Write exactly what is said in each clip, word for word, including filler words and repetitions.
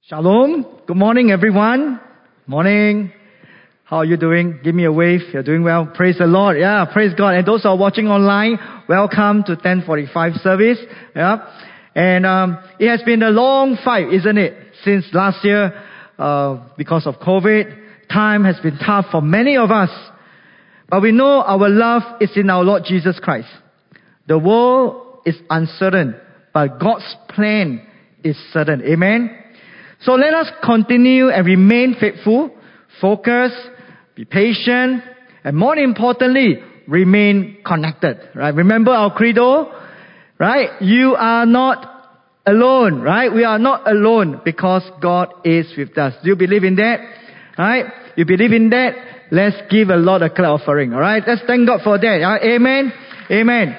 Shalom. Good morning, everyone. Morning. How are you doing? Give me a wave. You're doing well. Praise the Lord. Yeah, praise God. And those who are watching online, welcome to ten forty-five service. Yeah. And um, it has been a long fight, isn't it? Since last year, uh, because of COVID, time has been tough for many of us. But we know our love is in our Lord Jesus Christ. The world is uncertain, but God's plan is certain. Amen? So let us continue and remain faithful, focus, be patient, and more importantly, remain connected. Right? Remember our credo, right? You are not alone, right? We are not alone because God is with us. Do you believe in that? Right? You believe in that? Let's give a lot of clap offering. All right? Let's thank God for that. Right? Amen. Amen.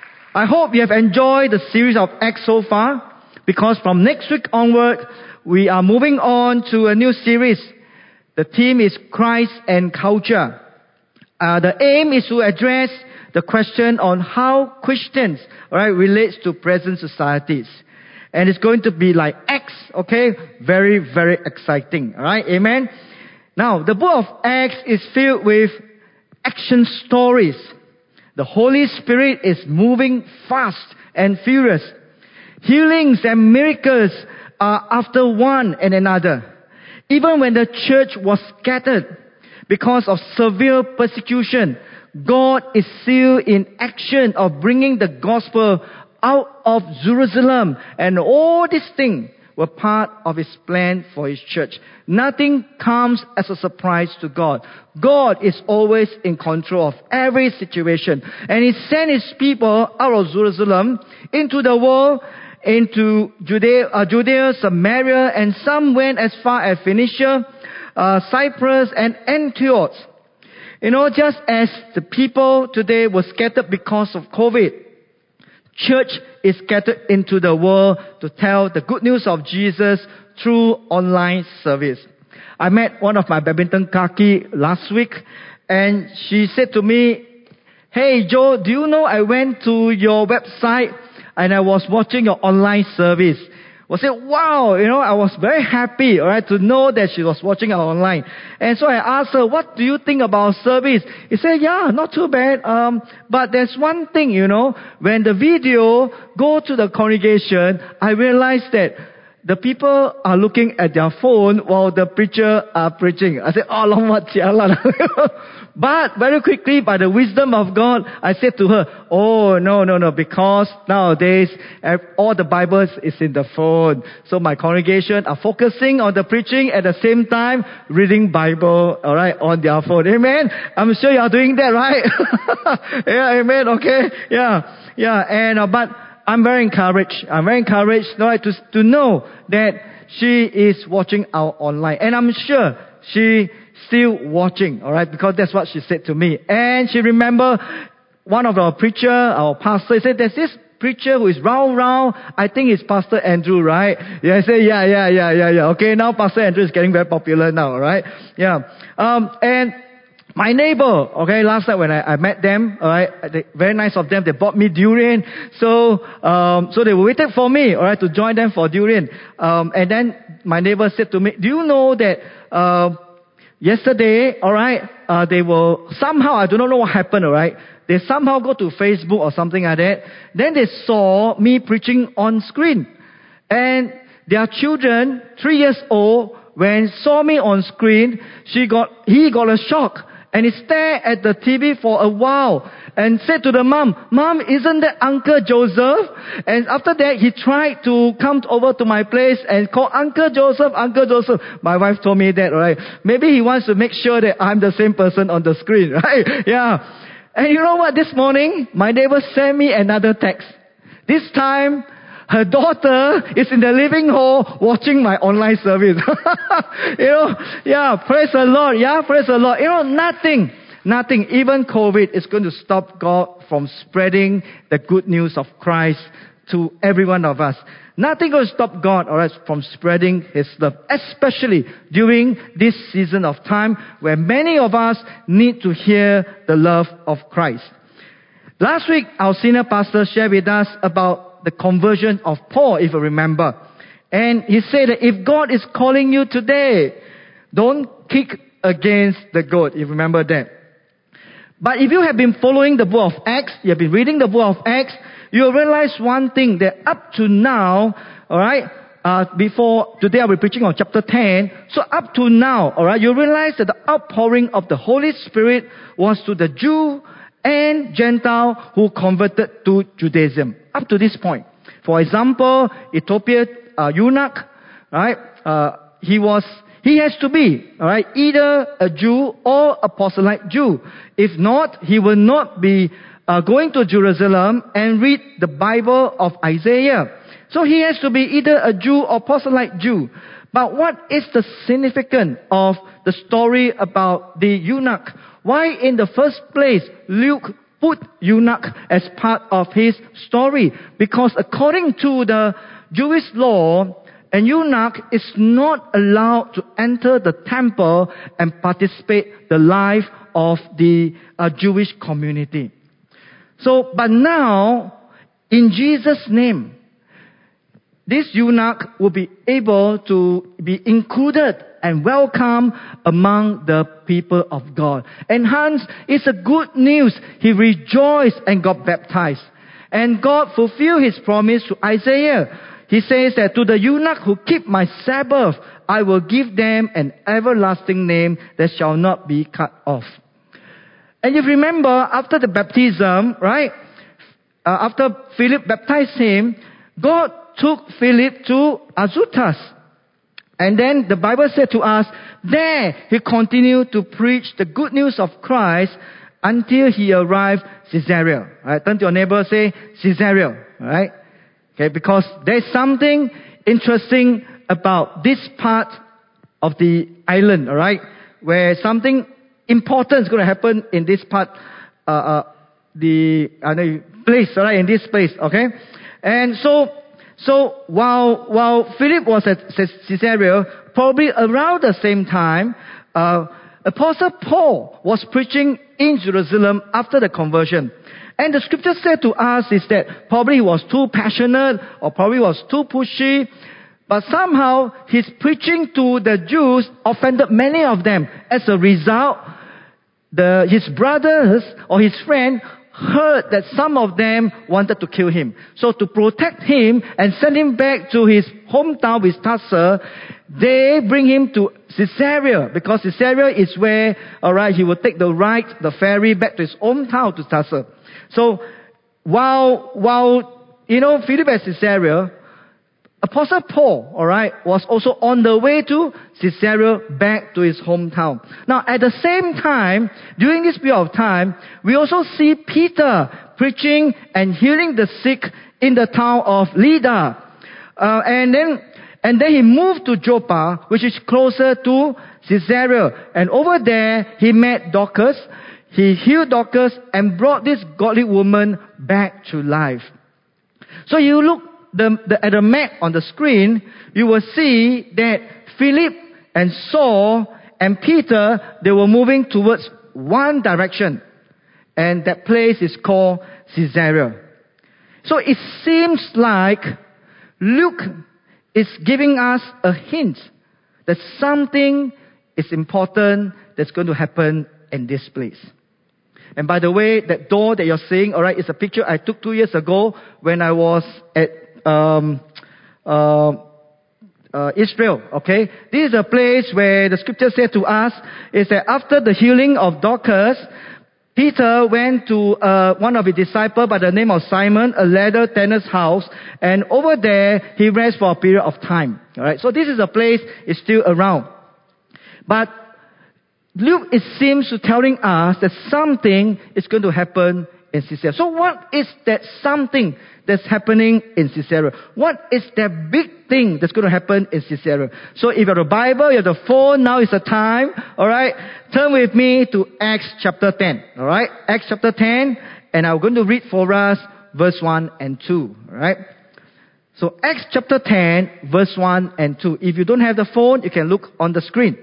I hope you have enjoyed the series of Acts so far, because from next week onward, we are moving on to a new series. The theme is Christ and Culture. Uh, the aim is to address the question on how Christians, all right, relates to present societies. And it's going to be like Acts, okay? Very, very exciting, all right? Amen? Now, the book of Acts is filled with action stories. The Holy Spirit is moving fast and furious. Healings and miracles are after one and another. Even when the church was scattered because of severe persecution, God is still in action of bringing the gospel out of Jerusalem. And all these things were part of His plan for His church. Nothing comes as a surprise to God. God is always in control of every situation. And He sent His people out of Jerusalem into the world, into Judea, uh, Judea, Samaria, and some went as far as Phoenicia, uh, Cyprus, and Antioch. You know, just as the people today were scattered because of COVID, church is scattered into the world to tell the good news of Jesus through online service. I met one of my badminton kaki last week, and she said to me, "Hey Joe, do you know I went to your website and I was watching your online service?" I said, wow, you know, I was very happy, all right, to know that she was watching our online. And so I asked her, what do you think about our service? He said, yeah, not too bad. Um, but there's one thing, you know, when the video go to the congregation, I realized that the people are looking at their phone while the preacher are preaching. I said, oh, alamak, jialat. But very quickly, by the wisdom of God, I said to her, oh, no, no, no, because nowadays, all the Bibles is in the phone. So my congregation are focusing on the preaching at the same time, reading Bible, all right, on their phone. Amen? I'm sure you are doing that, right? Yeah, amen, okay? Yeah, yeah, and, uh, but I'm very encouraged. I'm very encouraged, right, to, to know that she is watching our online. And I'm sure she still watching, all right, because that's what she said to me. And she remember one of our preacher, our pastor, he said, there's this preacher who is round, round. I think it's Pastor Andrew, right? Yeah, I say, yeah, yeah, yeah, yeah, yeah. Okay, now Pastor Andrew is getting very popular now, all right? Yeah. Um, and my neighbor, okay, last night when I, I met them, alright, they, very nice of them, they bought me durian. So, um, so they waited for me, alright, to join them for durian. Um, and then my neighbor said to me, do you know that, uh, yesterday, alright, uh, they will, somehow, I do not know what happened, alright, they somehow go to Facebook or something like that. Then they saw me preaching on screen. And their children, three years old, when saw me on screen, she got, he got a shock. And he stared at the T V for a while and said to the mom, Mom, isn't that Uncle Joseph? And after that, he tried to come over to my place and call Uncle Joseph, Uncle Joseph. My wife told me that, right? Maybe he wants to make sure that I'm the same person on the screen, right? Yeah. And you know what? This morning, my neighbor sent me another text. This time, her daughter is in the living hall watching my online service. You know, yeah, praise the Lord. Yeah, praise the Lord. You know, nothing, nothing, even COVID is going to stop God from spreading the good news of Christ to every one of us. Nothing going to stop God, all right, from spreading His love, especially during this season of time where many of us need to hear the love of Christ. Last week, our senior pastor shared with us about the conversion of Paul, if you remember. And he said that if God is calling you today, don't kick against the goat. You remember that. But if you have been following the book of Acts, you have been reading the book of Acts, you'll realize one thing, that up to now, alright, uh, before, today I'll be preaching on chapter ten, so up to now, alright, you realize that the outpouring of the Holy Spirit was to the Jew and Gentile who converted to Judaism. Up to this point. For example, Ethiopian uh, eunuch, right, uh, he was He has to be, alright, either a Jew or a proselyte Jew. If not, he will not be uh, going to Jerusalem and read the Bible of Isaiah. So he has to be either a Jew or proselyte Jew. But what is the significance of the story about the eunuch? Why in the first place Luke put eunuch as part of his story? Because according to the Jewish law, an eunuch is not allowed to enter the temple and participate the life of the uh, Jewish community. So, but now, in Jesus' name, this eunuch will be able to be included and welcome among the people of God. And hence, it's a good news. He rejoiced and got baptized. And God fulfilled His promise to Isaiah. He says that to the eunuch who keep my Sabbath, I will give them an everlasting name that shall not be cut off. And you remember, after the baptism, right? Uh, after Philip baptized him, God took Philip to Azotus. And then the Bible said to us, there he continued to preach the good news of Christ until he arrived Caesarea. Right? Turn to your neighbor, say Caesarea. Right? Okay, because there's something interesting about this part of the island, alright, where something important is going to happen in this part, uh, uh, the uh, place, alright, in this place, okay? And so, so while while Philip was at Caesarea, probably around the same time, uh, Apostle Paul was preaching in Jerusalem after the conversion. And the scripture said to us is that probably he was too passionate or probably was too pushy. But somehow his preaching to the Jews offended many of them. As a result, the, his brothers or his friend heard that some of them wanted to kill him. So to protect him and send him back to his hometown with Tarsus, they bring him to Caesarea, because Caesarea is where, alright, he will take the right, the ferry back to his hometown to Tarsus. So, while, while, you know, Philip at Caesarea, Apostle Paul, alright, was also on the way to Caesarea back to his hometown. Now, at the same time, during this period of time, we also see Peter preaching and healing the sick in the town of Lydda. Uh, and then, and then he moved to Joppa, which is closer to Caesarea. And over there, he met Dorcas. He healed Dorcas and brought this godly woman back to life. So you look the, the, at the map on the screen, you will see that Philip and Saul and Peter, they were moving towards one direction. And that place is called Caesarea. So it seems like Luke is giving us a hint that something is important that's going to happen in this place. And by the way, that door that you're seeing, alright, is a picture I took two years ago when I was at um, uh, uh, Israel, okay? This is a place where the scripture said to us, is that after the healing of Dorcas, Peter went to uh, one of his disciples by the name of Simon, a leather tanner's house, and over there, he rests for a period of time, alright? So this is a place, it's still around. But Luke, it seems to telling us that something is going to happen in Caesarea. So what is that something that's happening in Caesarea? What is that big thing that's going to happen in Caesarea? So if you have a Bible, you have the phone, now is the time, alright? Turn with me to Acts chapter ten, alright? Acts chapter ten, and I'm going to read for us verse one and two, alright? So Acts chapter ten, verse one and two. If you don't have the phone, you can look on the screen.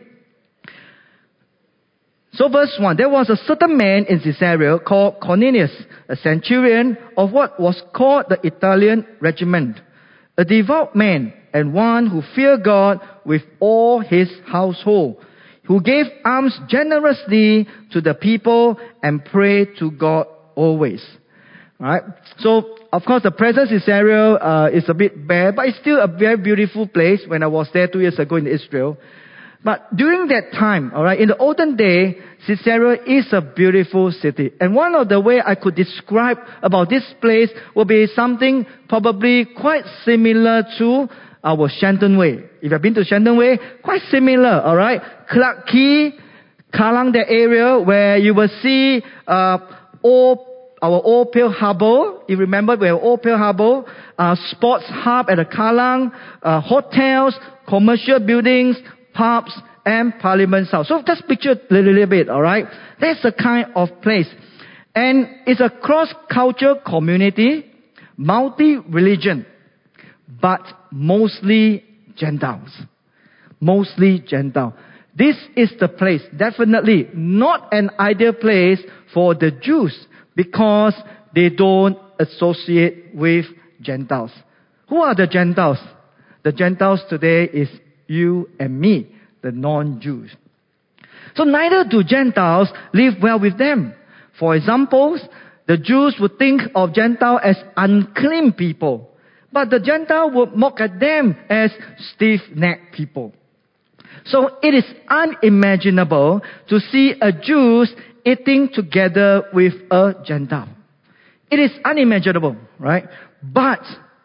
So verse one, there was a certain man in Caesarea called Cornelius, a centurion of what was called the Italian regiment, a devout man, and one who feared God with all his household, who gave alms generously to the people and prayed to God always. Right? So, of course, the present Caesarea uh, is a bit bare, but it's still a very beautiful place when I was there two years ago in Israel. But during that time, alright, in the olden day, Caesarea is a beautiful city. And one of the way I could describe about this place will be something probably quite similar to our Shenton Way. If you've been to Shenton Way, quite similar, alright? Clarke Quay, Kallang, the area where you will see uh, old, our Old Pearl Harbor. You remember we have Old Pearl Harbor, uh, sports hub at the Kallang, uh, hotels, commercial buildings, pubs, and Parliament House. So just picture a little bit, alright? That's the kind of place. And it's a cross-cultural community, multi-religion, but mostly Gentiles. Mostly Gentile. This is the place, definitely not an ideal place for the Jews because they don't associate with Gentiles. Who are the Gentiles? The Gentiles today is you and me, the non-Jews. So neither do Gentiles live well with them. For example, the Jews would think of Gentiles as unclean people, but the Gentile would mock at them as stiff-necked people. So it is unimaginable to see a Jew eating together with a Gentile. It is unimaginable, right? But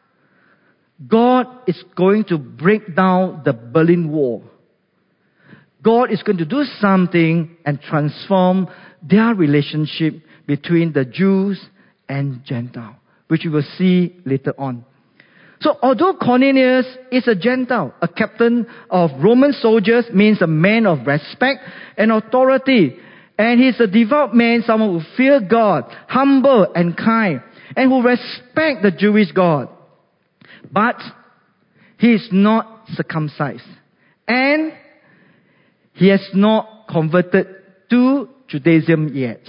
God is going to break down the Berlin Wall. God is going to do something and transform their relationship between the Jews and Gentiles, which we will see later on. So although Cornelius is a Gentile, a captain of Roman soldiers means a man of respect and authority, and he's a devout man, someone who fears God, humble and kind, and who respects the Jewish God. But he is not circumcised. And he has not converted to Judaism yet.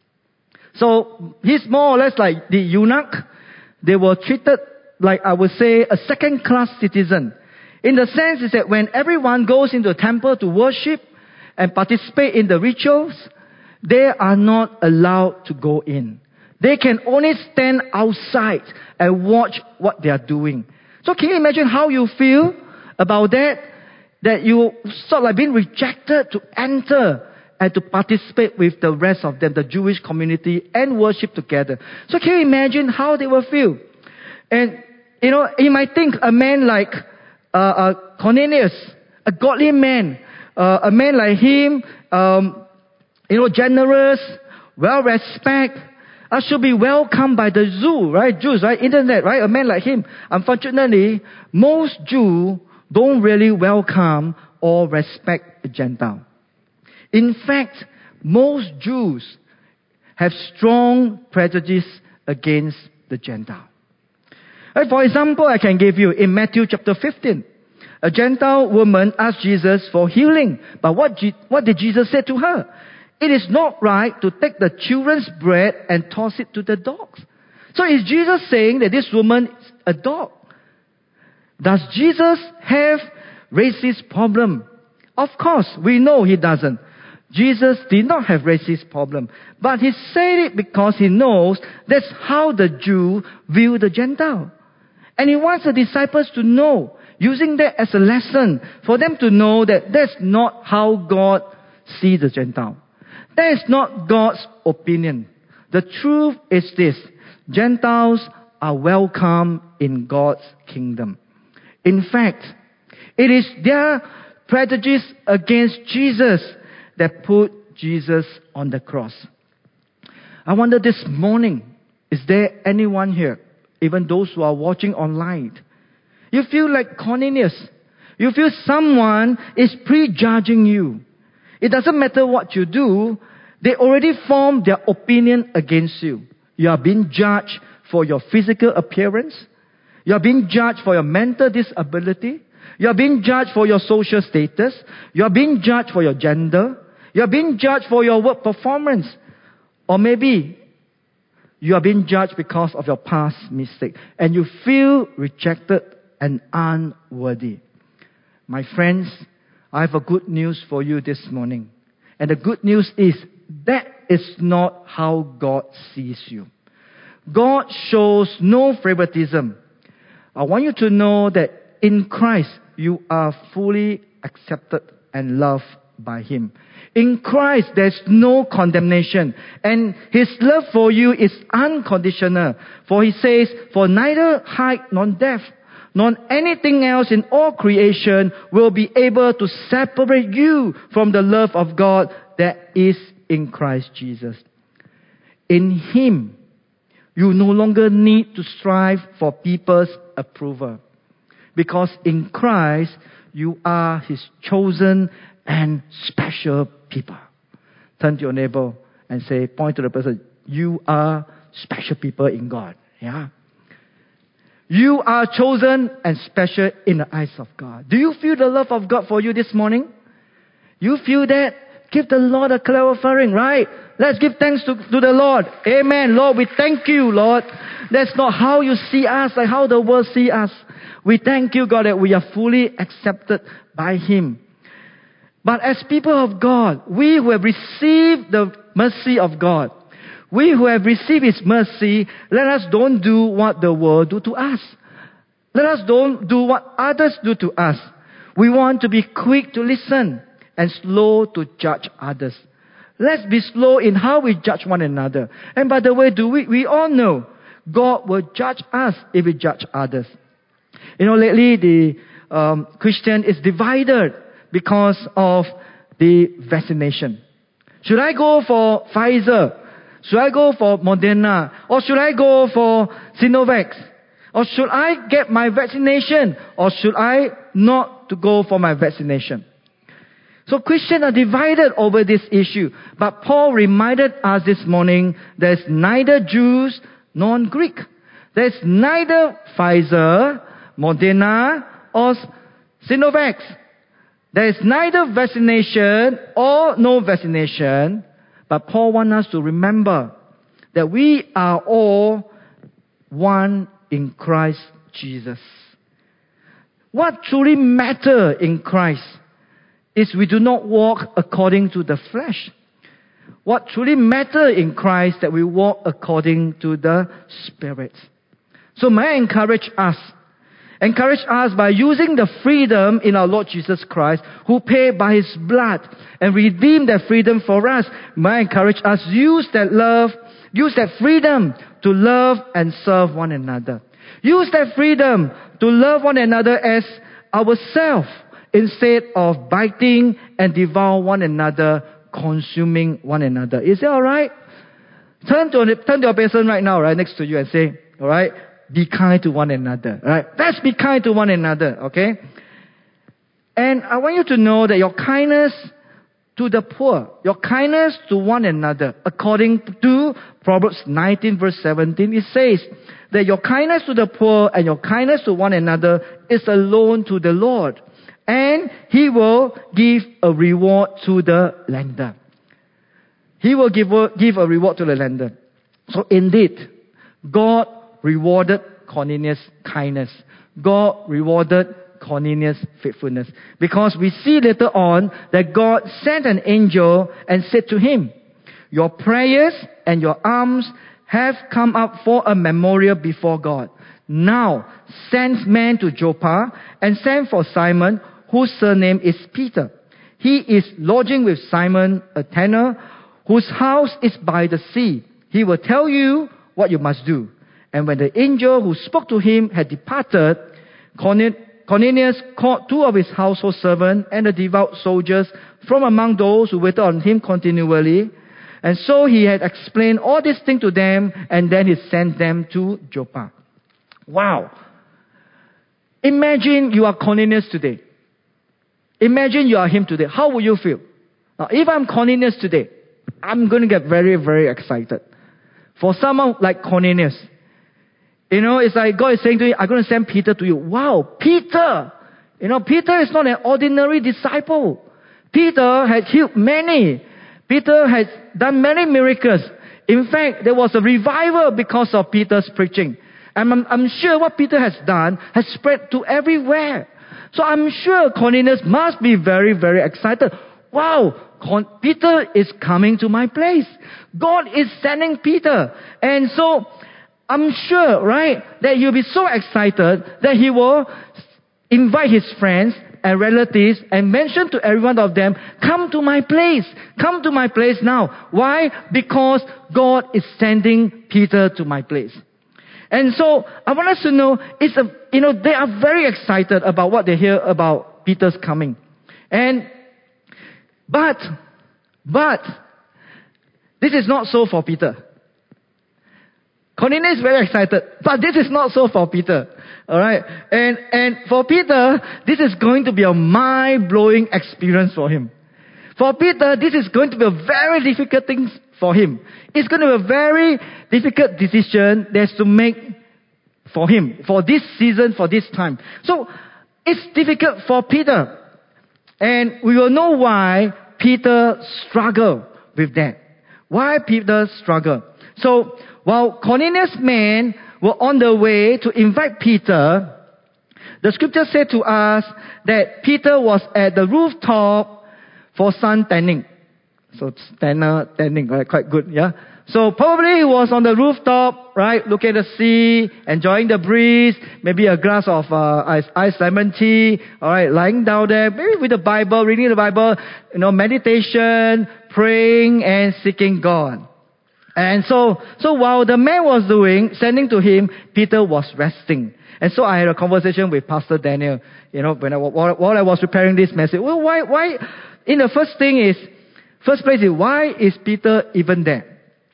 So he's more or less like the eunuch. They were treated like, I would say, a second-class citizen. In the sense is that when everyone goes into the temple to worship and participate in the rituals, they are not allowed to go in. They can only stand outside and watch what they are doing. So can you imagine how you feel about that? That you sort of like being rejected to enter and to participate with the rest of them, the Jewish community, and worship together. So can you imagine how they will feel? And, you know, you might think a man like uh, uh, Cornelius, a godly man, uh, a man like him, um, you know, generous, well-respected, I should be welcomed by the Jew, right? Jews, right? Internet, right? A man like him. Unfortunately, most Jews don't really welcome or respect the Gentile. In fact, most Jews have strong prejudice against the Gentile. Right, for example, I can give you in Matthew chapter fifteen. A Gentile woman asked Jesus for healing. But what, G- what did Jesus say to her? It is not right to take the children's bread and toss it to the dogs. So is Jesus saying that this woman is a dog? Does Jesus have racist problem? Of course, we know he doesn't. Jesus did not have racist problem. But he said it because he knows that's how the Jew view the Gentile. And he wants the disciples to know, using that as a lesson, for them to know that that's not how God sees the Gentile. That is not God's opinion. The truth is this: Gentiles are welcome in God's kingdom. In fact, it is their prejudice against Jesus that put Jesus on the cross. I wonder this morning, is there anyone here, even those who are watching online, you feel like Cornelius? You feel someone is prejudging you. It doesn't matter what you do, they already formed their opinion against you. You are being judged for your physical appearance. You are being judged for your mental disability. You are being judged for your social status. You are being judged for your gender. You are being judged for your work performance. Or maybe you are being judged because of your past mistake. And you feel rejected and unworthy. My friends, I have a good news for you this morning. And the good news is that is not how God sees you. God shows no favoritism. I want you to know that in Christ, you are fully accepted and loved by Him. In Christ, there's no condemnation. And His love for you is unconditional. For He says, for neither height nor depth, nor anything else in all creation will be able to separate you from the love of God that is in Christ Jesus. In Him, you no longer need to strive for people's approval. Because in Christ, you are His chosen and special people. Turn to your neighbor and say, point to the person, you are special people in God. Yeah. You are chosen and special in the eyes of God. Do you feel the love of God for you this morning? You feel that? Give the Lord a clap offering, right? Let's give thanks to, to the Lord. Amen. Lord, we thank you, Lord. That's not how you see us, like how the world see us. We thank you, God, that we are fully accepted by Him. But as people of God, we who have received the mercy of God, we who have received His mercy, let us don't do what the world do to us. Let us don't do what others do to us. We want to be quick to listen and slow to judge others. Let's be slow in how we judge one another. And by the way, do we, we all know God will judge us if we judge others. You know, lately the um, Christian is divided because of the vaccination. Should I go for Pfizer? Should I go for Moderna? Or should I go for Sinovac? Or should I get my vaccination? Or should I not to go for my vaccination? So Christians are divided over this issue. But Paul reminded us this morning, there's neither Jews nor Greek. There's neither Pfizer, Moderna, or Sinovac. There is neither vaccination or no vaccination. But Paul wants us to remember that we are all one in Christ Jesus. What truly matters in Christ is we do not walk according to the flesh. What truly matters in Christ that we walk according to the Spirit. So may I encourage us, encourage us by using the freedom in our Lord Jesus Christ, who paid by His blood and redeemed that freedom for us. May I encourage us, use that love, use that freedom to love and serve one another. Use that freedom to love one another as ourselves, instead of biting and devour one another, consuming one another. Is that alright? Turn to, turn to your person right now, right next to you and say, alright, be kind to one another. Right? Let's be kind to one another, okay? And I want you to know that your kindness to the poor, your kindness to one another, according to Proverbs nineteen verse seventeen, it says that your kindness to the poor and your kindness to one another is a loan to the Lord. And He will give a reward to the lender. He will give a, give a reward to the lender. So indeed, God rewarded Cornelius' kindness. God rewarded Cornelius' faithfulness. Because we see later on that God sent an angel and said to him, your prayers and your alms have come up for a memorial before God. Now send men to Joppa and send for Simon, whose surname is Peter. He is lodging with Simon, a tanner, whose house is by the sea. He will tell you what you must do. And when the angel who spoke to him had departed, Cornelius called two of his household servants and the devout soldiers from among those who waited on him continually. And so he had explained all these things to them, and then he sent them to Joppa. Wow. Imagine you are Cornelius today. Imagine you are him today. How will you feel? Now, if I'm Cornelius today, I'm going to get very, very excited. For someone like Cornelius, you know, it's like God is saying to you, I'm going to send Peter to you. Wow, Peter! You know, Peter is not an ordinary disciple. Peter had healed many. Peter has done many miracles. In fact, there was a revival because of Peter's preaching. And I'm, I'm sure what Peter has done has spread to everywhere. So I'm sure Cornelius must be very, very excited. Wow, Con- Peter is coming to my place. God is sending Peter. And so I'm sure, right, that he'll be so excited that he will invite his friends and relatives and mention to every one of them, come to my place. Come to my place now. Why? Because God is sending Peter to my place. And so I want us to know, it's a, you know, they are very excited about what they hear about Peter's coming. And, but, but, this is not so for Peter. Cornelius is very excited, but this is not so for Peter. Alright? And, and for Peter, this is going to be a mind-blowing experience for him. For Peter, this is going to be a very difficult thing for him. It's going to be a very difficult decision that's to make for him, for this season, for this time. So, it's difficult for Peter. And we will know why Peter struggled with that. Why Peter struggled. So, while Cornelius' men were on the way to invite Peter, the scripture said to us that Peter was at the rooftop for sun tanning. So, tanner, tanning, right? Quite good, yeah? So, probably he was on the rooftop, right? Looking at the sea, enjoying the breeze, maybe a glass of uh, ice, ice lemon tea, alright, lying down there, maybe with the Bible, reading the Bible, you know, meditation, praying and seeking God. And so, so while the man was doing, sending to him, Peter was resting. And so I had a conversation with Pastor Daniel, you know, when I, while, while I was preparing this message. Well, why, why, in the first thing is, first place is, why is Peter even there?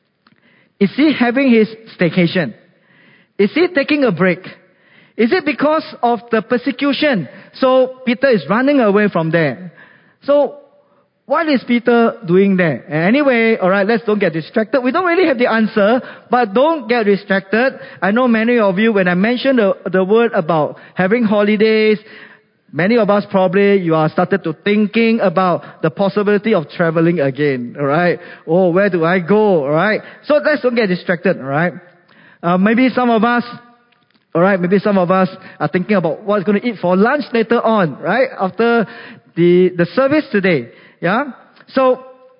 Is he having his staycation? Is he taking a break? Is it because of the persecution? So Peter is running away from there. So, what is Peter doing there? Anyway, alright, let's don't get distracted. We don't really have the answer, but don't get distracted. I know many of you, when I mentioned the, the word about having holidays, many of us probably, you are started to thinking about the possibility of traveling again, alright? Oh, where do I go, alright? So let's don't get distracted, alright? Uh, maybe some of us, alright, maybe some of us are thinking about what's going to eat for lunch later on, right? After the, the service today. Yeah. So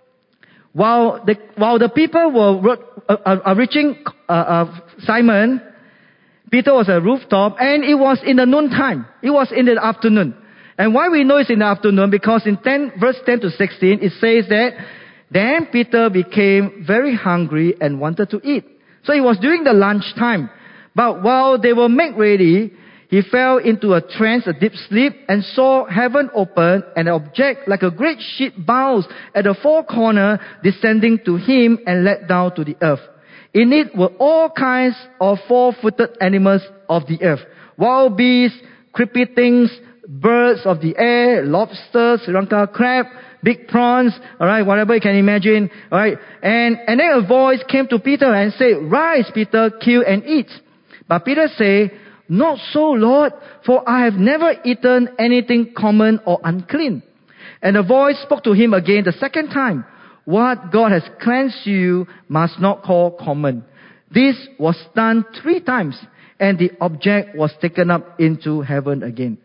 while the while the people were uh, uh, reaching uh, uh, Simon, Peter was at a rooftop, and it was in the noon time. It was in the afternoon. And why we know it's in the afternoon? Because in ten verse ten to sixteen, it says that then Peter became very hungry and wanted to eat. So it was during the lunch time. But while they were made ready, he fell into a trance, a deep sleep, and saw heaven open, and an object like a great sheet bounced at the four corners, descending to him and let down to the earth. In it were all kinds of four-footed animals of the earth, wild beasts, creepy things, birds of the air, lobsters, Sri Lanka crab, big prawns, alright, whatever you can imagine, alright. And, and then a voice came to Peter and said, "Rise, Peter, kill and eat." But Peter said, "Not so, Lord, for I have never eaten anything common or unclean." And the voice spoke to him again the second time, "What God has cleansed you must not call common." This was done three times, and the object was taken up into heaven again.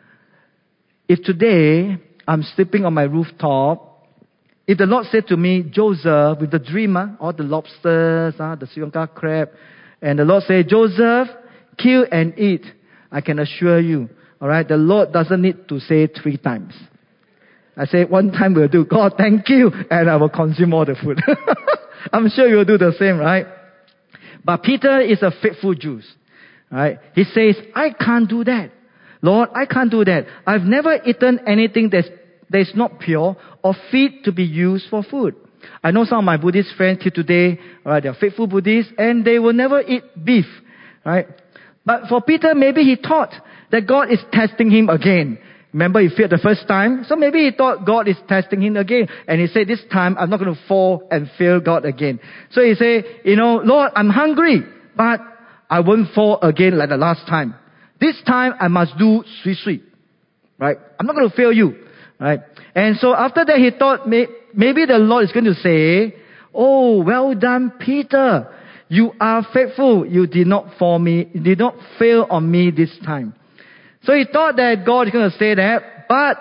If today I'm sleeping on my rooftop, if the Lord said to me, "Joseph," with the dream, uh, all the lobsters, uh, the Sri Lanka crab, and the Lord said, "Joseph, kill and eat," I can assure you, alright, the Lord doesn't need to say three times. I say one time will do. "God, thank you," and I will consume all the food. I'm sure you'll do the same, right? But Peter is a faithful Jew, right? He says, "I can't do that. Lord, I can't do that. I've never eaten anything that's, that's not pure or fit to be used for food." I know some of my Buddhist friends till today, alright, they're faithful Buddhists, and they will never eat beef, right? But for Peter, maybe he thought that God is testing him again. Remember, he failed the first time, so maybe he thought God is testing him again. And he said, "This time, I'm not going to fall and fail God again." So he said, "You know, Lord, I'm hungry, but I won't fall again like the last time. This time, I must do sweet sweet, right? I'm not going to fail you, right?" And so after that, he thought may, maybe the Lord is going to say, "Oh, well done, Peter. you are faithful. You did not fall me, you did not fail on me this time. So he thought that God is going to say that, but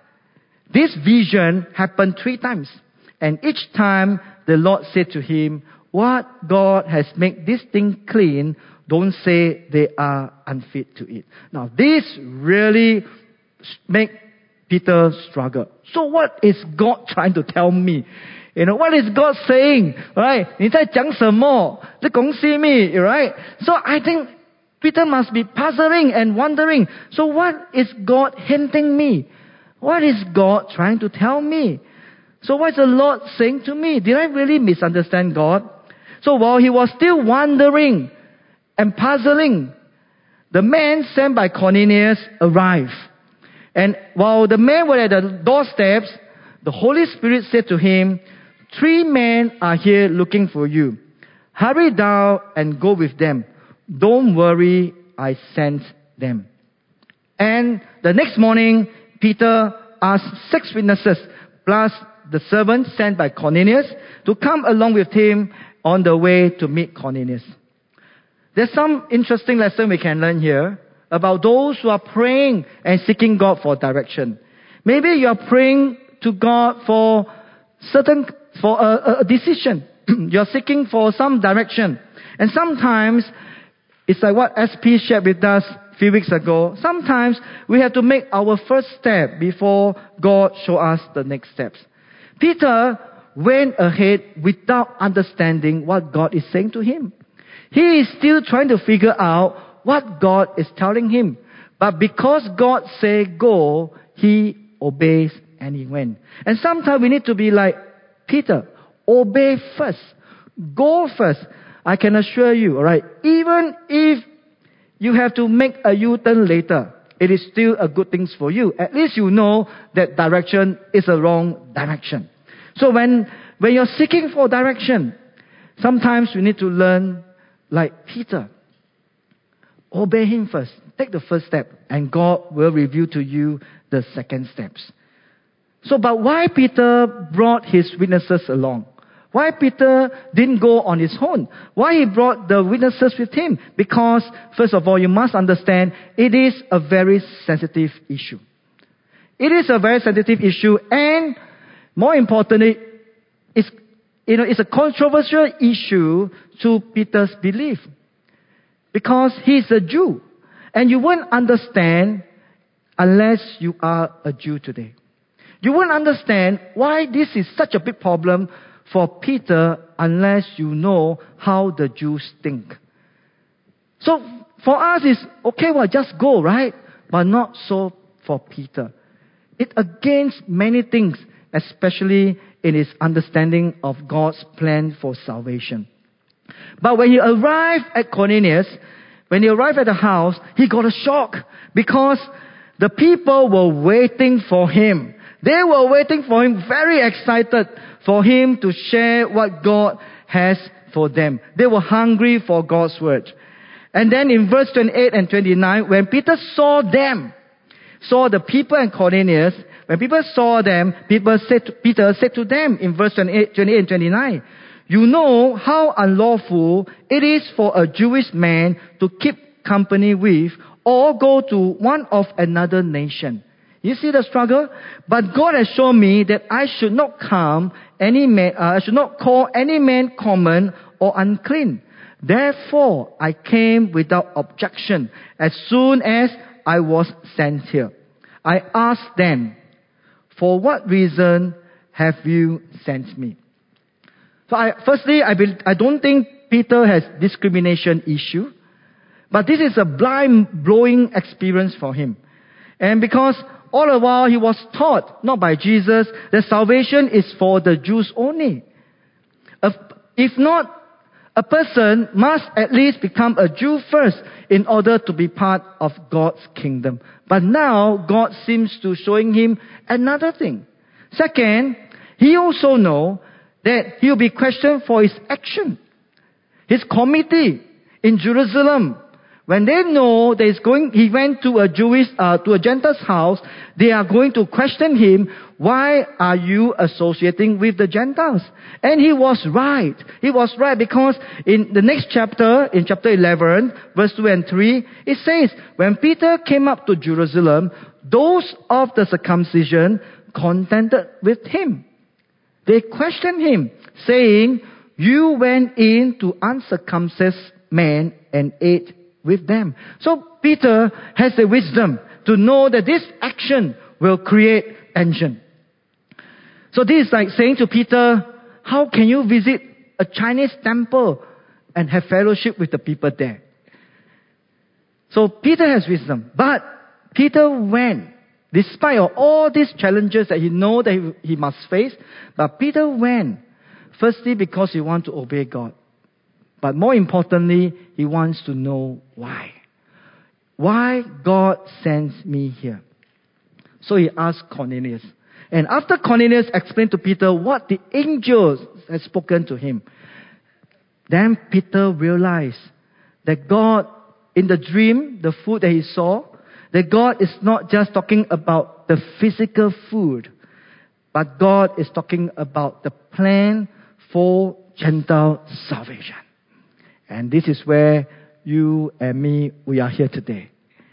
this vision happened three times. And each time the Lord said to him, what God has made this thing clean, don't say they are unfit to eat. Now this really make Peter struggle. So what is God trying to tell me? You know, what is God saying? Right? 你在讲什么？这恭喜 me, right? So I think Peter must be puzzling and wondering. So what is God hinting me? What is God trying to tell me? So what is the Lord saying to me? Did I really misunderstand God? So while he was still wondering and puzzling, the man sent by Cornelius arrived. And while the men were at the doorsteps, the Holy Spirit said to him, three men are here looking for you. Hurry down and go with them. Don't worry, I sent them. And the next morning, Peter asked six witnesses, plus the servant sent by Cornelius, to come along with him on the way to meet Cornelius. There's some interesting lesson we can learn here about those who are praying and seeking God for direction. Maybe you are praying to God for certain, for a, a decision. You're seeking for some direction. And sometimes, it's like what S P shared with us a few weeks ago. Sometimes we have to make our first step before God shows us the next steps. Peter went ahead without understanding what God is saying to him. He is still trying to figure out what God is telling him. But because God said go, he obeys and he went. And sometimes we need to be like Peter. Obey first. Go first. I can assure you, alright, even if you have to make a U-turn later, it is still a good thing for you. At least you know that direction is a wrong direction. So when, when you're seeking for direction, sometimes you need to learn like Peter. Obey him first. Take the first step, and God will reveal to you the second steps. So, but why Peter brought his witnesses along? Why Peter didn't go on his own? Why he brought the witnesses with him? Because, first of all, you must understand, it is a very sensitive issue. It is a very sensitive issue, and more importantly, it's, you know, it's a controversial issue to Peter's belief. Because he's a Jew. And you won't understand unless you are a Jew today. You won't understand why this is such a big problem for Peter unless you know how the Jews think. So for us it's okay, well just go, right? But not so for Peter. It against many things, especially in his understanding of God's plan for salvation. But when he arrived at Cornelius, when he arrived at the house, he got a shock because the people were waiting for him. They were waiting for him, very excited for him to share what God has for them. They were hungry for God's word. And then in verse twenty-eight and twenty-nine, when Peter saw them, saw the people and Cornelius, when people saw them, people said to, Peter said to them in verse twenty-eight, twenty-eight and twenty-nine, you know how unlawful it is for a Jewish man to keep company with or go to one of another nation. You see the struggle? But God has shown me that I should not come any man, uh, I should not call any man common or unclean. Therefore, I came without objection as soon as I was sent here. I asked them, for what reason have you sent me? So I, firstly, I, be, I don't think Peter has discrimination issue. But this is a blind-blowing experience for him. And because all the while he was taught, not by Jesus, that salvation is for the Jews only. If not, a person must at least become a Jew first in order to be part of God's kingdom. But now God seems to showing him another thing. Second, he also knows that he will be questioned for his action. His committee in Jerusalem When they know that he's going, he went to a Jewish, uh, to a Gentile's house, they are going to question him, why are you associating with the Gentiles? And he was right. He was right because in the next chapter, in chapter eleven, verse two and three, it says, when Peter came up to Jerusalem, those of the circumcision contended with him. They questioned him, saying, you went in to uncircumcised men and ate with them. So Peter has the wisdom to know that this action will create tension. So this is like saying to Peter, how can you visit a Chinese temple and have fellowship with the people there? So Peter has wisdom. But Peter went, despite of all these challenges that he knows that he, he must face, but Peter went, firstly because he wants to obey God. But more importantly, he wants to know why. Why God sends me here. So he asked Cornelius. And after Cornelius explained to Peter what the angels had spoken to him, then Peter realized that God, in the dream, the food that he saw, that God is not just talking about the physical food, but God is talking about the plan for Gentile salvation. And this is where you and me, we are here today.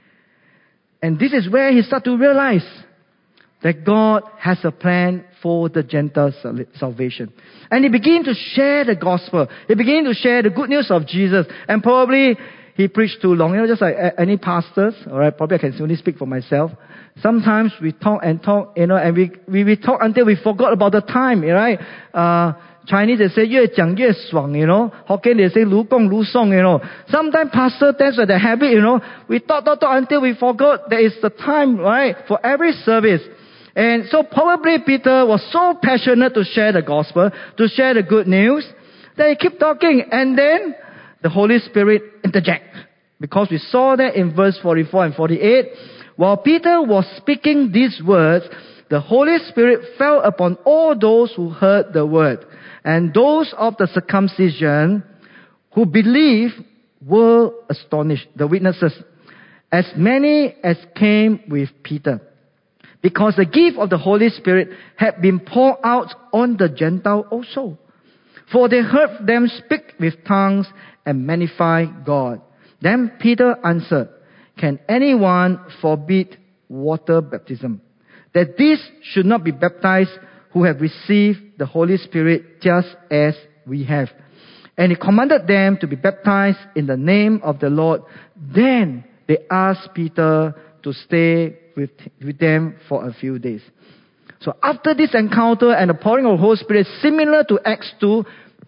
And this is where he started to realize that God has a plan for the Gentile salvation. And he began to share the gospel. He began to share the good news of Jesus. And probably he preached too long. You know, just like any pastors, alright, probably I can only speak for myself. Sometimes we talk and talk, you know, and we, we, we talk until we forgot about the time, right? Uh, Chinese, they say, 越讲越爽, you know. Hokkien, they say, 卢共卢颂, you know. Sometimes pastor tends to the habit, you know. We talk, talk, talk until we forgot there is the time, right, for every service. And so probably Peter was so passionate to share the gospel, to share the good news, that he kept talking. And then the Holy Spirit interject. Because we saw that in verse forty-four and forty-eight. While Peter was speaking these words, the Holy Spirit fell upon all those who heard the word. And those of the circumcision who believed were astonished, the witnesses, as many as came with Peter. Because the gift of the Holy Spirit had been poured out on the Gentile also. For they heard them speak with tongues and magnify God. Then Peter answered, can anyone forbid water baptism, that these should not be baptized who have received the Holy Spirit just as we have? And he commanded them to be baptized in the name of the Lord. Then they asked Peter to stay with, with them for a few days. So after this encounter and the pouring of the Holy Spirit, similar to Acts two,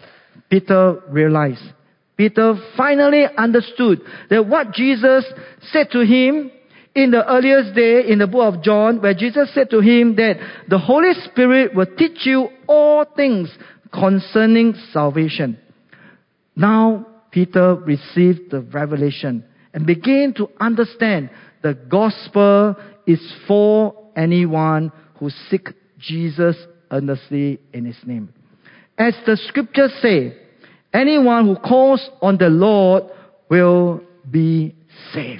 Peter realized, Peter finally understood that what Jesus said to him in the earliest day in the book of John, where Jesus said to him that the Holy Spirit will teach you all things concerning salvation. Now Peter received the revelation and began to understand the gospel is for anyone who seek Jesus earnestly in his name. As the scriptures say, anyone who calls on the Lord will be saved.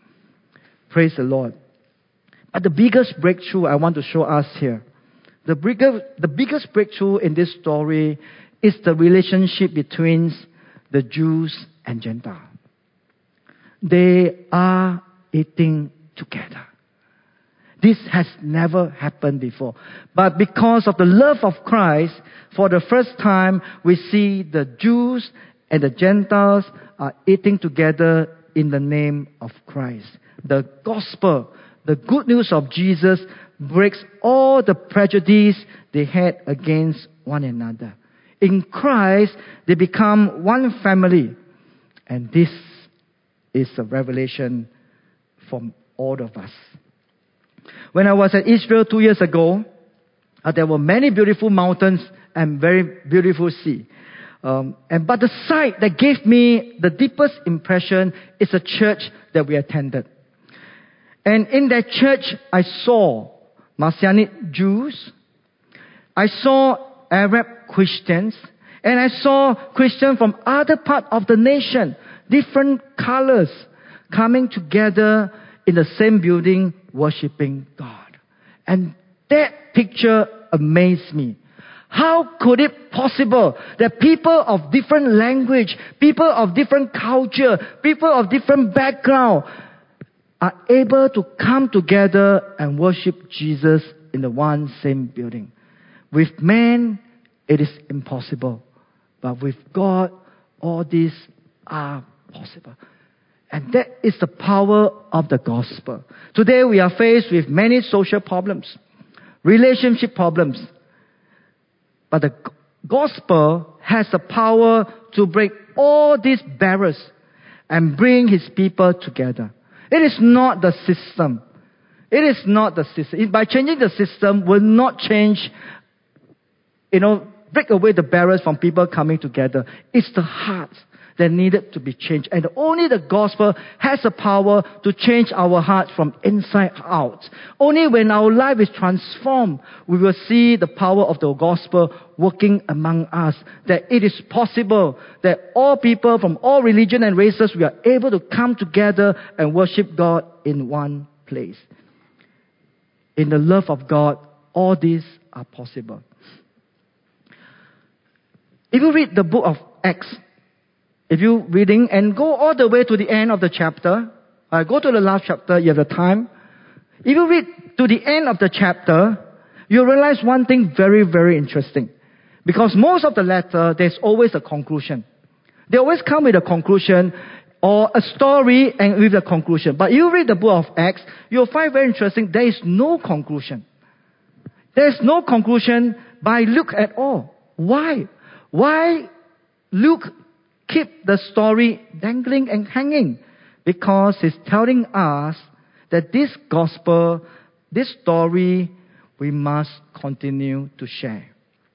Praise the Lord. But the biggest breakthrough I want to show us here, the biggest, the biggest breakthrough in this story is the relationship between the Jews and Gentiles. They are eating together. This has never happened before. But because of the love of Christ, for the first time, we see the Jews and the Gentiles are eating together in the name of Christ. The gospel, the good news of Jesus, breaks all the prejudice they had against one another. In Christ, they become one family. And this is a revelation from all of us. When I was at Israel two years ago, uh, there were many beautiful mountains and very beautiful sea. Um, and but the sight that gave me the deepest impression is a church that we attended. And in that church, I saw Messianic Jews, I saw Arab Christians, and I saw Christians from other parts of the nation, different colors. coming together in the same building, worshiping God. And that picture amazed me. How could it possible that people of different language, people of different culture, people of different background are able to come together and worship Jesus in the one same building? With man, it is impossible. But with God, all these are possible. And that is the power of the gospel. Today we are faced with many social problems, relationship problems. But the gospel has the power to break all these barriers and bring His people together. It is not the system. It is not the system. By changing the system will not change, you know, break away the barriers from people coming together. It's the heart that needed to be changed. And only the gospel has the power to change our hearts from inside out. Only when our life is transformed, we will see the power of the gospel working among us. That it is possible that all people from all religion and races, we are able to come together and worship God in one place. In the love of God, all these are possible. If you read the book of Acts, if you're reading and go all the way to the end of the chapter, uh, go to the last chapter, you have the time. If you read to the end of the chapter, you realize one thing very, very interesting. Because most of the letter, there's always a conclusion. They always come with a conclusion or a story and with a conclusion. But you read the book of Acts, you'll find very interesting, there is no conclusion. There's no conclusion by Luke at all. Why? Why Luke keep the story dangling and hanging? Because he's telling us that this gospel, this story, we must continue to share.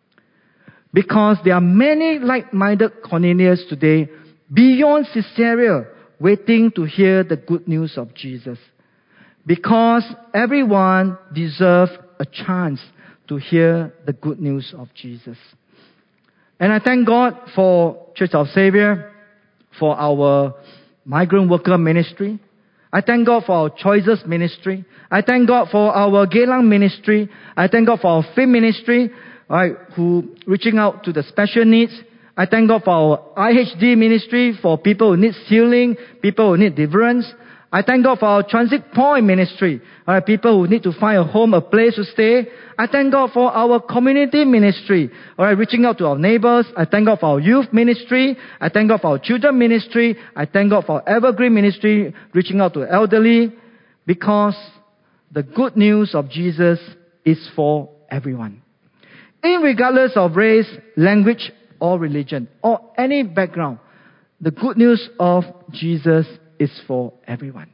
Because there are many like-minded Cornelius today beyond Caesarea waiting to hear the good news of Jesus. Because everyone deserves a chance to hear the good news of Jesus. And I thank God for Church of Savior, for our migrant worker ministry. I thank God for our Choices ministry. I thank God for our Geylang ministry. I thank God for our Film ministry, right, who reaching out to the special needs. I thank God for our I H D ministry, for people who need healing, people who need deliverance. I thank God for our Transit Point ministry, right, people who need to find a home, a place to stay. I thank God for our community ministry, all right, reaching out to our neighbors. I thank God for our youth ministry. I thank God for our children ministry. I thank God for our evergreen ministry, reaching out to the elderly, because the good news of Jesus is for everyone. Irregardless of race, language, or religion, or any background, the good news of Jesus is for everyone.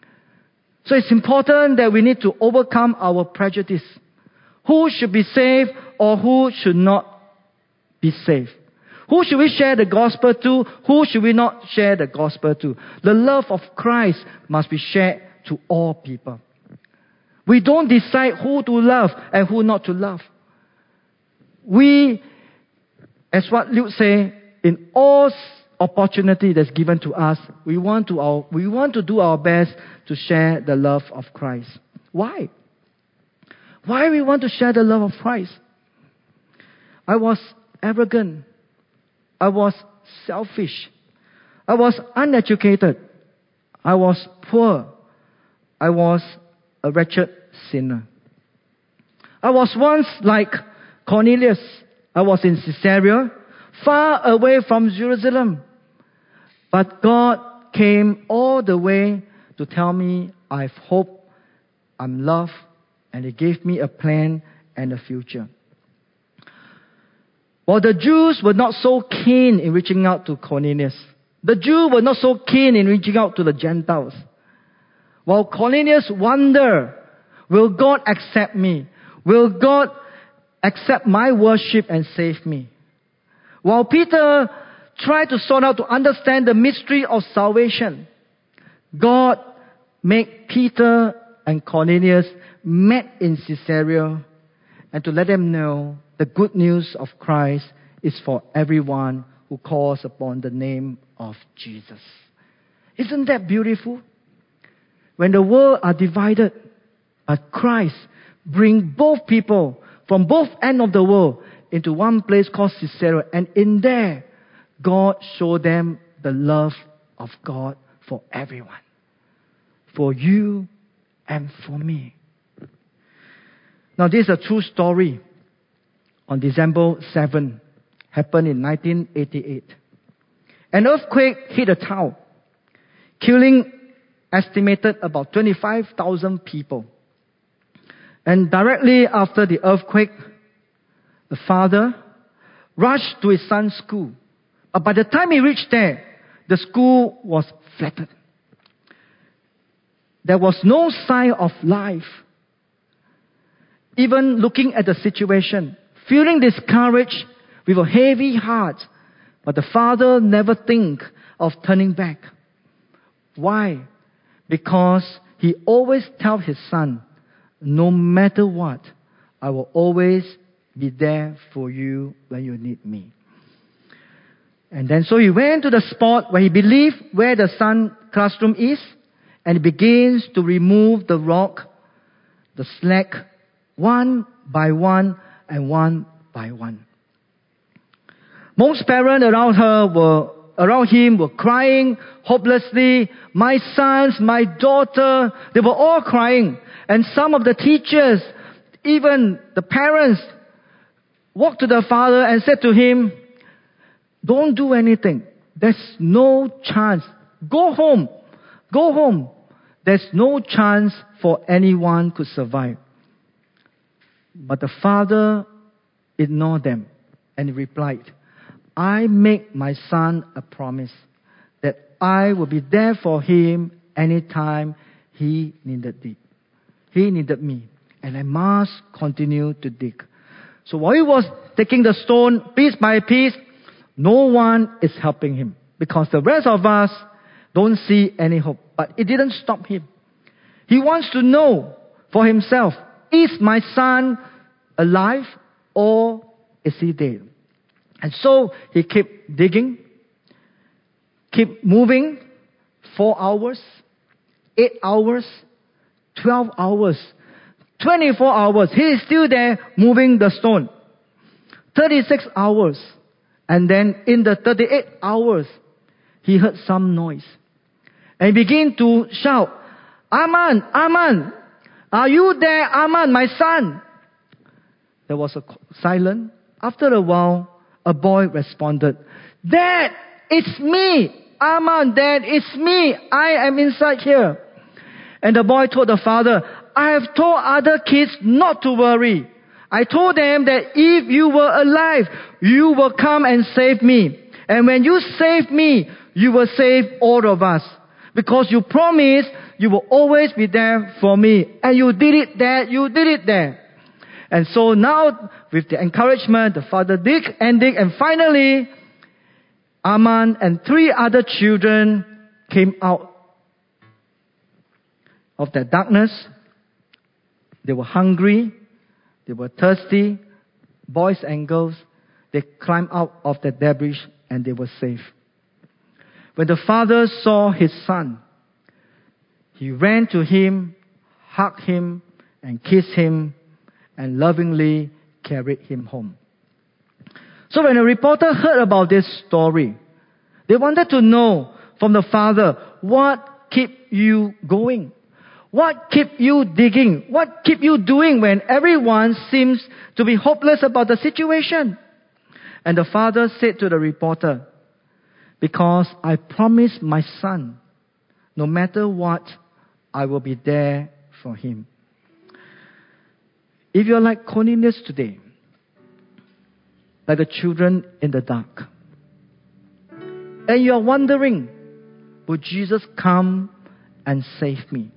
So it's important that we need to overcome our prejudice. Who should be saved or who should not be saved? Who should we share the gospel to? Who should we not share the gospel to? The love of Christ must be shared to all people. We don't decide who to love and who not to love. We, as what Luke say, in all opportunity that's given to us, we want to our, we want to do our best to share the love of Christ. Why? Why we want to share the love of Christ? I was arrogant. I was selfish. I was uneducated. I was poor. I was a wretched sinner. I was once like Cornelius. I was in Caesarea, far away from Jerusalem. But God came all the way to tell me I have hope, I'm loved, and He gave me a plan and a future. While the Jews were not so keen in reaching out to Cornelius, the Jews were not so keen in reaching out to the Gentiles. While Cornelius wondered, will God accept me? Will God accept my worship and save me? While Peter tried to sort out to understand the mystery of salvation, God made Peter and Cornelius met in Caesarea and to let them know the good news of Christ is for everyone who calls upon the name of Jesus. Isn't that beautiful? When the world are divided, but Christ bring both people from both ends of the world into one place called Caesarea. And in there, God showed them the love of God for everyone. For you and for me. Now this is a true story. On December seventh, happened in nineteen eighty-eight. An earthquake hit the town, killing estimated about twenty-five thousand people. And directly after the earthquake, the father rushed to his son's school. But by the time he reached there, the school was flattened. There was no sign of life. Even looking at the situation, feeling discouraged with a heavy heart, but the father never think of turning back. Why? Because he always tell his son, no matter what, I will always be there for you when you need me. And then so he went to the spot where he believed where the son classroom is, and he begins to remove the rock, the slack, one by one and one by one. Most parents around her were around him were crying hopelessly. My sons, my daughter, they were all crying. And some of the teachers, even the parents, walked to the father and said to him, don't do anything. There's no chance. Go home. Go home. There's no chance for anyone to survive. But the father ignored them and replied, I make my son a promise that I will be there for him anytime he needed it. He needed me, and I must continue to dig. So while he was taking the stone piece by piece, no one is helping him because the rest of us don't see any hope. But it didn't stop him. He wants to know for himself, is my son alive or is he dead? And so he kept digging, kept moving, four hours, eight hours, twelve hours, twenty-four hours. He is still there moving the stone. thirty-six hours. And then in the thirty-eight hours, he heard some noise. And he began to shout, Aman, Aman, are you there, Aman, my son? There was a silence. After a while, a boy responded, Dad, it's me. Aman, Dad, it's me. I am inside here. And the boy told the father, I have told other kids not to worry. I told them that if you were alive, you will come and save me. And when you save me, you will save all of us. Because you promised you will always be there for me. And you did it, Dad. You did it there. And so now, with the encouragement, the father dig and dig. And finally, Aman and three other children came out of that darkness. They were hungry. They were thirsty. Boys and girls, they climbed out of the debris and they were safe. When the father saw his son, he ran to him, hugged him, and kissed him, and lovingly carried him home. So when a reporter heard about this story, they wanted to know from the father, what kept you going? What kept you digging? What kept you doing when everyone seems to be hopeless about the situation? And the father said to the reporter, because I promised my son, no matter what, I will be there for him. If you're like Cornelius today, like the children in the dark, and you're wondering, will Jesus come and save me?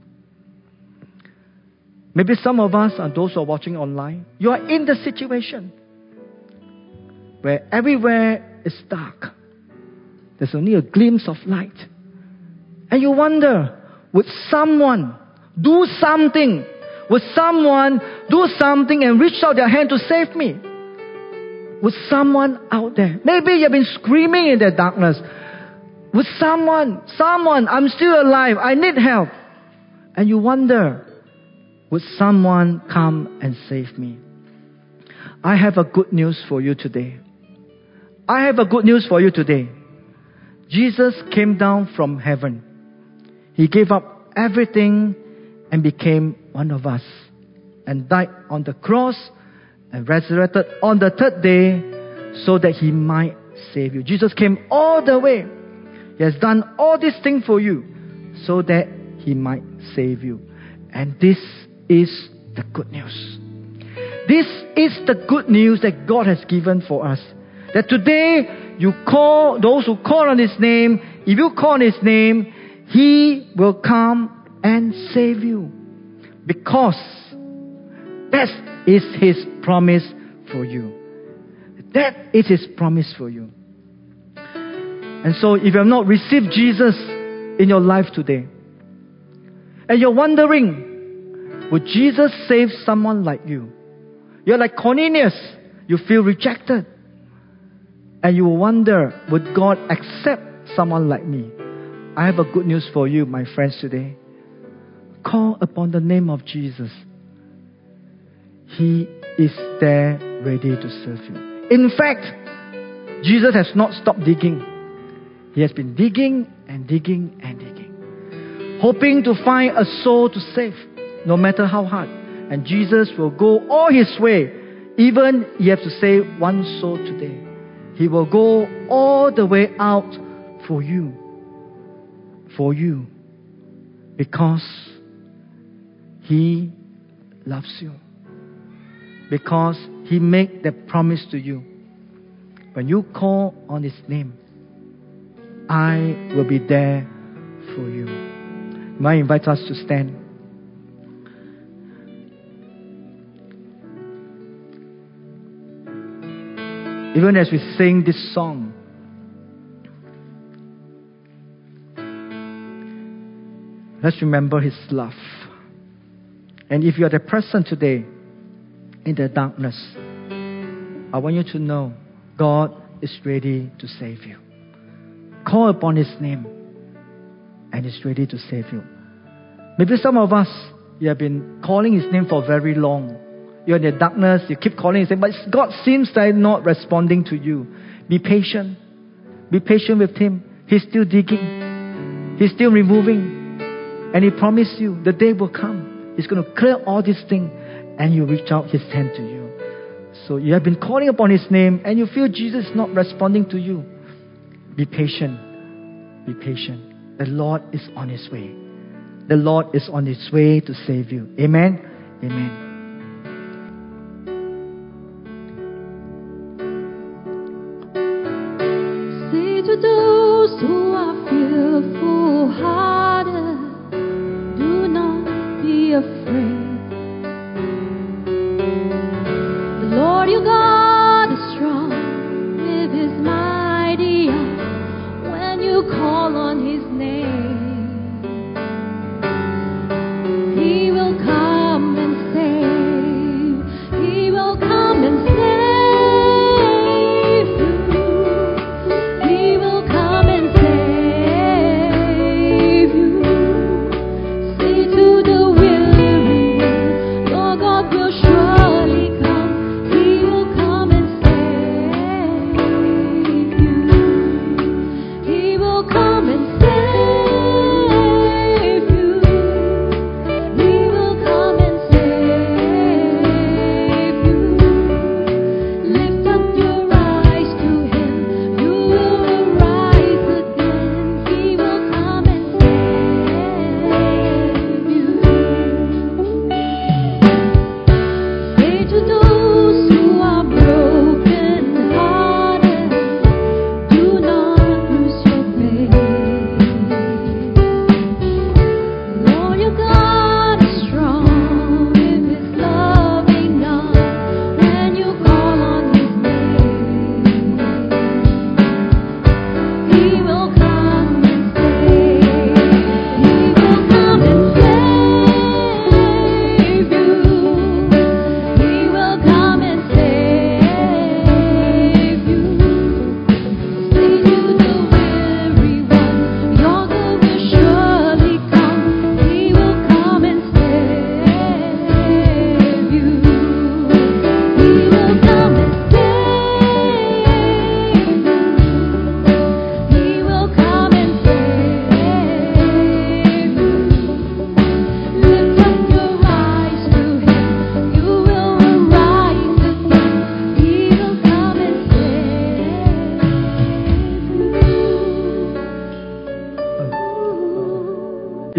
Maybe some of us, and those who are watching online, you are in the situation where everywhere is dark. There's only a glimpse of light. And you wonder, would someone do something? Would someone do something and reach out their hand to save me? Would someone out there? Maybe you've been screaming in the darkness. Would someone, someone, I'm still alive, I need help. And you wonder, would someone come and save me? I have a good news for you today. I have a good news for you today. Jesus came down from heaven. He gave up everything and became one of us, and died on the cross and resurrected on the third day so that He might save you. Jesus came all the way. He has done all these things for you so that He might save you. And this is the good news. This is the good news that God has given for us. That today, you call, those who call on His name, if you call on His name, He will come and save you. Because that is His promise for you. That is His promise for you. And so if you have not received Jesus in your life today, and you're wondering, would Jesus save someone like you? You're like Cornelius. You feel rejected. And you wonder, would God accept someone like me? I have a good news for you, my friends, today. Call upon the name of Jesus. He is there ready to serve you. In fact, Jesus has not stopped digging. He has been digging and digging and digging, hoping to find a soul to save, no matter how hard. And Jesus will go all His way. Even you have to save one soul today, He will go all the way out for you. For you. Because He loves you. Because He made that promise to you. When you call on His name, I will be there for you. May I invite us to stand? Even as we sing this song, let's remember His love. And if you are the person today in the darkness, I want you to know God is ready to save you. Call upon His name and He's ready to save you. Maybe some of us, you have been calling His name for very long. You're in the darkness, you keep calling His name, but God seems like not responding to you. Be patient. Be patient with Him. He's still digging. He's still removing. And He promised you the day will come. He's going to clear all these things and you reach out His hand to you. So you have been calling upon His name and you feel Jesus is not responding to you. Be patient. Be patient. The Lord is on His way. The Lord is on His way to save you. Amen? Amen. Say to those who are fearful-hearted, do not be afraid. The Lord your God is strong with His mighty arm. When you call on His name, He will come and save.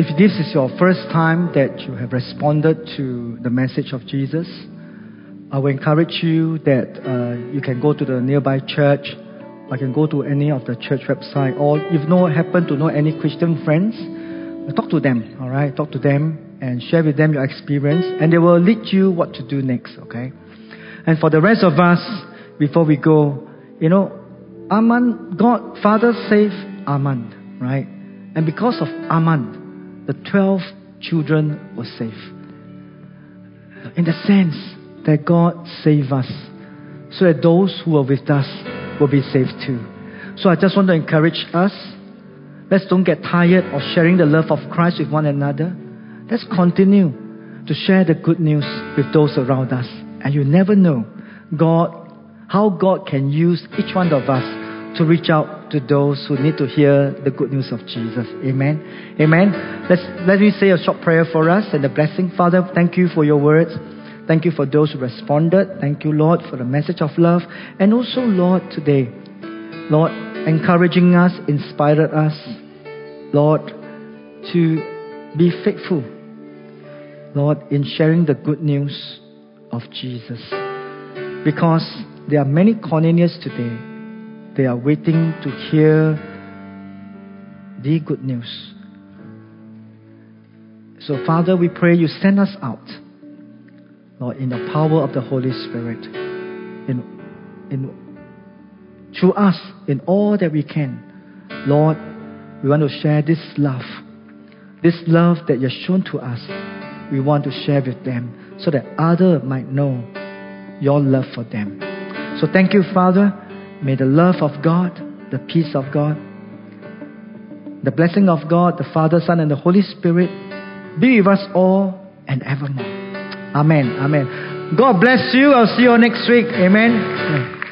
if this is your first time that you have responded to the message of Jesus, I will encourage you that uh, you can go to the nearby church, or can go to any of the church website, or if you know, happen to know any Christian friends, talk to them, all right? Talk to them and share with them your experience, and they will lead you what to do next, okay? And for the rest of us, before we go, you know, Aman, God, Father saved Aman, right? And because of Aman, the twelve children were saved. In the sense that God saved us, so that those who are with us will be saved too. So I just want to encourage us, let's don't get tired of sharing the love of Christ with one another. Let's continue to share the good news with those around us. And you never know God, how God can use each one of us to reach out to those who need to hear the good news of Jesus. Amen. Amen. Let's, let me say a short prayer for us and the blessing. Father, thank you for your words. Thank you for those who responded. Thank you, Lord, for the message of love. And also, Lord, today, Lord, encouraging us, inspired us, Lord, to be faithful, Lord, in sharing the good news of Jesus. Because there are many Cornelius today, they are waiting to hear the good news. So, Father, we pray you send us out, Lord, in the power of the Holy Spirit, in, in, through us, in all that we can. Lord, we want to share this love, this love that you've shown to us. We want to share with them so that others might know your love for them. So thank you, Father. May the love of God, the peace of God, the blessing of God, the Father, Son, and the Holy Spirit be with us all and evermore. Amen. Amen. God bless you. I'll see you next week. Amen.